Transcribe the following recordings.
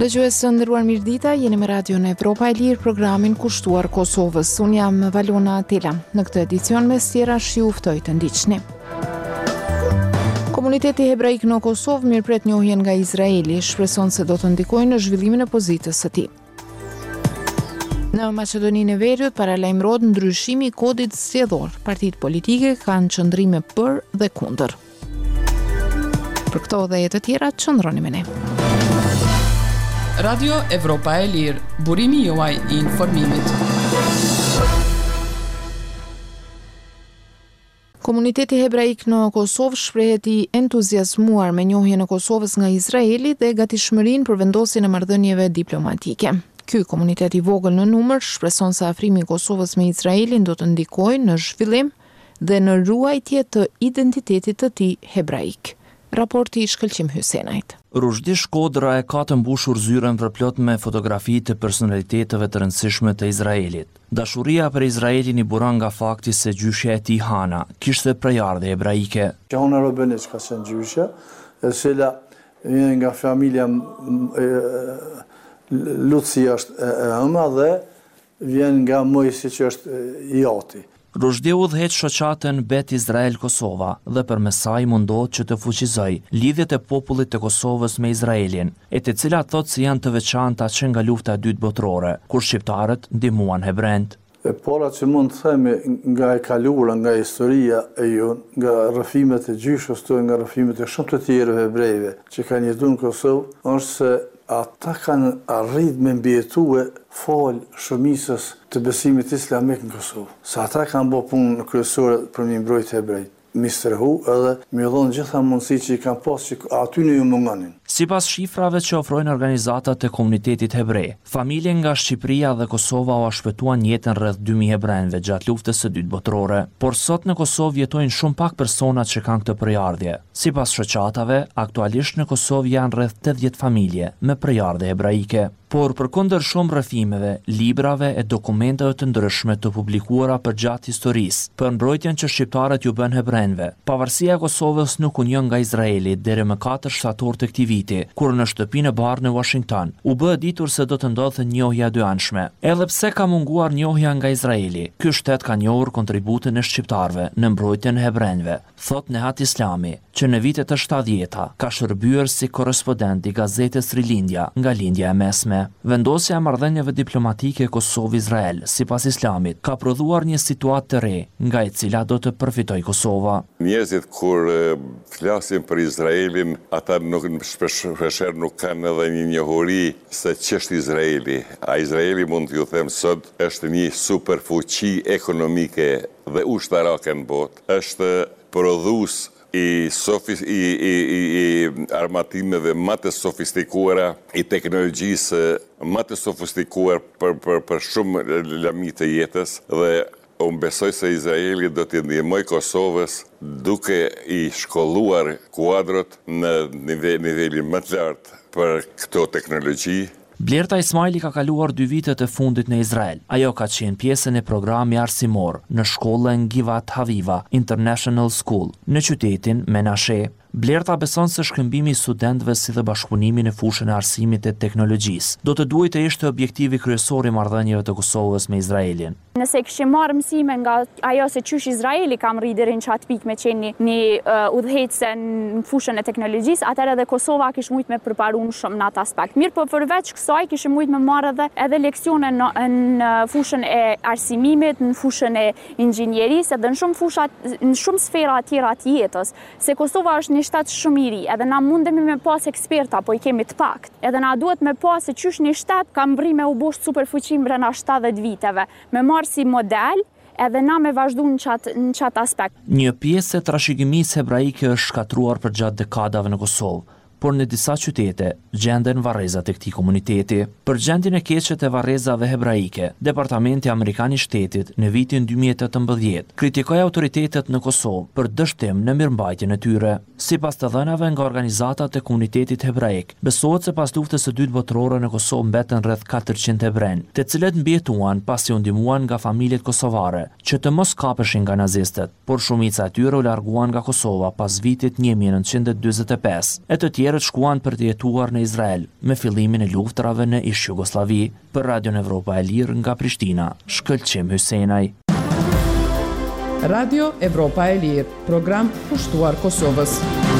Dëgjues të nderuar mirëdita, jeni me Radion Evropa e Lirë, programin kushtuar Kosovës. Unë jam Valona Atela. Në këtë edicion mes tjerash ju ftoj të ndiqni. Komuniteti hebraik në Kosovë mirëpret njohjen nga Izraeli, shpreson se do të ndikojë në zhvillimin e pozitës së tij. Në Maqedoninë e Veriut paralajmërohet ndryshimi i kodit zgjedhor. Partitë politike kanë qëndrime për dhe kundër. Për këto dhe të tjera qëndroni me ne. Radio Evropa e Lirë, burimi juaj i informimit. Komuniteti hebraik në Kosovë shprehet i entuziazmuar me njohjen e Kosovës nga Izraeli dhe gatishmërinë për vendosjen e marrëdhënieve diplomatike. Ky komunitet i vogël në numër shpreson se afrimi i Kosovës me Izraelin do të ndikojë në zhvillim dhe në ruajtje të identitetit të tij hebraik. Raporti i Shkëlqim Hysenajt. Rushdi Shkodra e ka të mbushur zyren përplot me fotografi të personaliteteve të rëndësishme të Izraelit. Dashuria për Izraelin i buron nga fakti se gjyshja e tij Hana kishte prejardhje hebraike. Hana Robenic ka qenë gjyshja, e cila vjen nga familja Luci është e ëma dhe vjen nga Mojsi që është Jati. Rushdi udhëheq shoqatën Bet Izrael Kosova dhe përmes saj mundohet që të fuqizoj lidhjet e popullit të Kosovës me Izraelin, e të cilat thotë se janë të veçanta që nga lufta e dytë botërore, kur shqiptarët ndihmuan hebrejt. E para që mund të themi nga e kaluara, nga historia e jonë, nga rrëfimet e gjyshës tonë, nga rrëfimet e shumë të tjerë hebrejve që kanë jetuar në Kosovë, është se ata kanë arrit me mbjetue fal shumicës të besimit islamik në Kosovë. Sa ata kanë bërë punë kryesore për mi mbrojtë hebrejt. Mi strëhu edhe mi dhonë gjitha mundësi që i kanë pas që aty në ju munganin. Sipas shifrave që ofrojnë organizatat e komunitetit hebrej, familje nga Shqipëria dhe Kosova u shpëtuan jetën rreth 2000 hebrejve gjatë luftës së dytë botërore, por sot në Kosovë jetojnë shumë pak personat që kanë këtë prejardhje. Sipas shoqatave, aktualisht në Kosovë janë rreth 80 familje me prejardhje hebraike. Por përkundër shumë rrëfimeve, librave e dokumenteve të ndryshme të publikuara përgjatë historisë, për mbrojtjen që shqiptarët ju bën hebrejve, pavarësia e Kosovës nuk u njeh nga Izraeli deri më 4 shtator të këtij viti, kur në shtëpinë e bardhë në Washington u bë ditur se do të ndodhte njohja e dyanshme. Edhe pse ka munguar njohja nga Izraeli, ky shtet ka njohur kontributin e shqiptarëve në mbrojtjen e hebrejve, thot Nehat Islami, që në vitet e 70-ta ka shërbyer si korrespondent i gazetës Rilindja nga lindja e mesme. Vendosja e marrëdhënieve diplomatike Kosovë-Izrael, sipas Islamit, ka prodhuar një situatë të re, nga e cila do të përfitojë Kosova. Njerëzit kur flasin për Izraelin, ata shpeshherë nuk kanë edhe një njohuri se ç'është Izraeli. A Izraeli, mund t'ju them sot, është një superfuqi ekonomike dhe ushtarake në botë. Është prodhues i armatimeve më të sofistikuara, i teknologjisë më të sofistikuar për shumë lami të jetës, dhe unë besoj se Izraeli do t'i ndihmoj Kosovës duke i shkolluar kuadrot në nivelin më të lartë për këto teknologji. Blerta Ismaili ka kaluar 2 vitet e fundit në Izrael. Ajo ka qenë pjesën e programi arsimor në shkollën Givat Haviva International School në qytetin Menashe. Blerta beson se shkëmbimi i studentëve si dhe bashkëpunimi në fushën e arsimit e teknologjisë do të duhet të ishte objektivi kryesor i marrëdhënieve të Kosovës me Izraelin. Nëse kishim marrë mësime nga ajo se çysh Izraeli ka rritur deri në çat pikë me qenë një udhëheqëse në fushën e teknologjisë, atëherë edhe Kosova kishte mujt me përparuar shumë në atë aspekt. Mirë, po përveç kësaj kishim mujt me marrë edhe leksione në fushën e arsimimit, në fushën e inxhinierisë dhe në shumë sfera tjera të jetës, se Kosova është një shtat shumë i ri, edhe na mundemi me pas eksperta, po i kemi të pak. Edhe na duhet me pas se qysh një shtat ka mbri me u bosh superfuqi brenda 70 viteve, me marr si model, edhe na me vazhdu në qatë aspekt. Një pjesë e trashëgimisë hebraike është shkatruar përgjatë dekadave në Kosovë, por në disa qytete gjenden varrezat e këtij komuniteti. Për gjendjen e keqe të varrezave hebraike, Departamenti Amerikan i Shtetit në vitin 2018 kritikoi autoritetet në Kosovë për dështim në mirëmbajtjen e tyre. Sipas të dhënave nga organizatat e komunitetit hebraik, besohet se pas luftës së dytë botërore në Kosovë mbeten rreth 400 hebrejnë, të cilët mbjetuan pasi u ndihmuan nga familjet kosovare që të mos kapeshin nga nazistët, por shumica e tyre u larguan nga Kosova pas vitit 1945, e të tjerë tjerët shkuan për të jetuar në Izrael, me fillimin e luftrave në ish Jugosllavi. Për Radion Evropa e Lirë nga Prishtina, Shkëlqim Hysenaj. Radio Evropa e Lirë, program pushtuar Kosovës.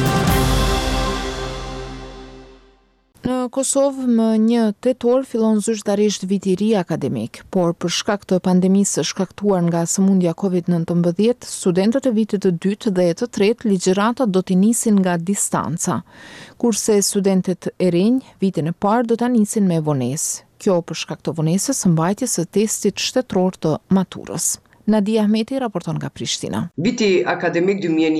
Në Kosovë më 1 tetor fillon zyrtarisht viti i ri akademik, por për shkak të pandemisë së shkaktuar nga sëmundja COVID-19, studentët e vitit të dytë dhe të tretë ligjëratat do t'i nisin nga distanca, kurse studentët e rinj vitin e parë do ta nisin me vonesë. Kjo për shkak të vonesës së mbajtjes së testit shtetëror të maturës. Nadia Ahmeti raporton nga Prishtina. Viti akademik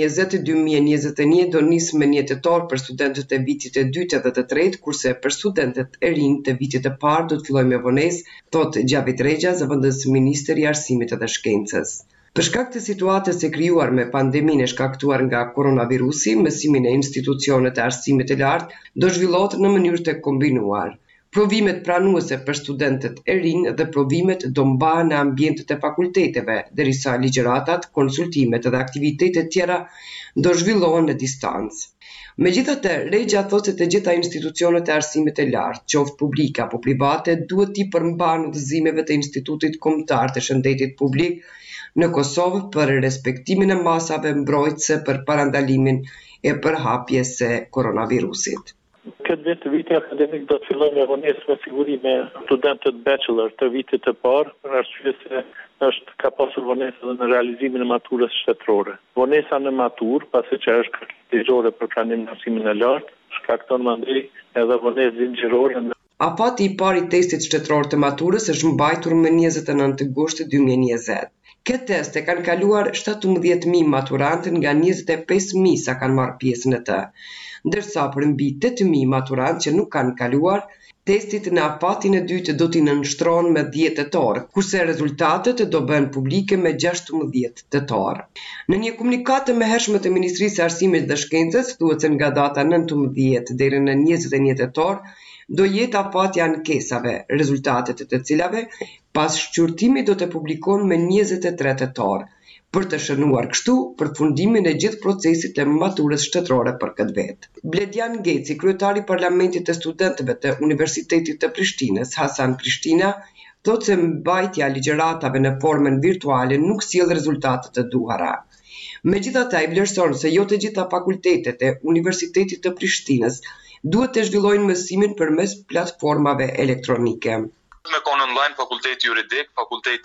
2020-2021 do nisë me 1 tetor për studentët e vitit e dytë dhe të tretë, kurse për studentët e rinj të vitit e parë do të fillojë me vonesë, thot Gjavit Rexha, zëvendës ministër i Arsimit dhe Shkencës. Për shkak të situatës e krijuar me pandeminë e shkaktuar nga koronavirusi, mësimin e institucionet e arsimit të lartë do zhvillohet në mënyrë të kombinuar. Provimet pranuese për studentët e rinj dhe provimet do mbahen në ambientet e fakulteteve, derisa ligjëratat, konsultimet dhe aktivitetet tjera do zhvillohen në distancë. Megjithatë, Rexha thotë se të gjitha institucionet e arsimit të lartë, qoftë publike apo private, duhet t'i përmbahen udhëzimeve të Institutit Kombëtar të Shëndetit Publik në Kosovë për respektimin e masave mbrojtëse për parandalimin e përhapjes së koronavirusit. Këtë viti akademik do të filloj me vonesë me siguri me studentët bachelor të vitit të parë, për arsye se ka pasur vonesë edhe në realizimin e maturës shtetërore. Vonesa në maturë, pasi që është kërkesore për pranimin e arsimit të lartë, shkakton mandej edhe vonesë zinxhirore. Afati i parë i testit shtetëror të maturës është mbajtur më 29 gusht 2020. Këtë test e kanë kaluar 17.000 maturantë nga 25.000 sa kanë marrë pjesë në të, ndërsa për mbi 8.000 maturantë që nuk kanë kaluar, testit në afatin e dytë do t'i nënshtrohen me 10 tetor, kurse rezultatet do bëhen publike me 16 tetor. Në një komunikat të mëhershme të Ministrisë së Arsimit dhe Shkencës, thuhet se nga data 19 deri në 21 tetor, do jetë afati i ankesave, rezultatet të cilave pas shqyrtimit do të publikohen me 23 tetor, për të shënuar kështu përfundimin e gjithë procesit të maturës shtetërore për këtë vit. Bledjan Geci, kryetari i Parlamentit të Studentëve të Universitetit të Prishtinës, Hasan Prishtina, thotë se mbajtja e ligjëratave në formën virtuale nuk sjell rezultatet të duhura. Megjithatë, ai vlerëson se jo të gjitha fakultetet e Universitetit të Prishtinës duhet të zhvillojnë mësimin përmes platformave elektronike. Me konë online, fakulteti juridik, fakulteti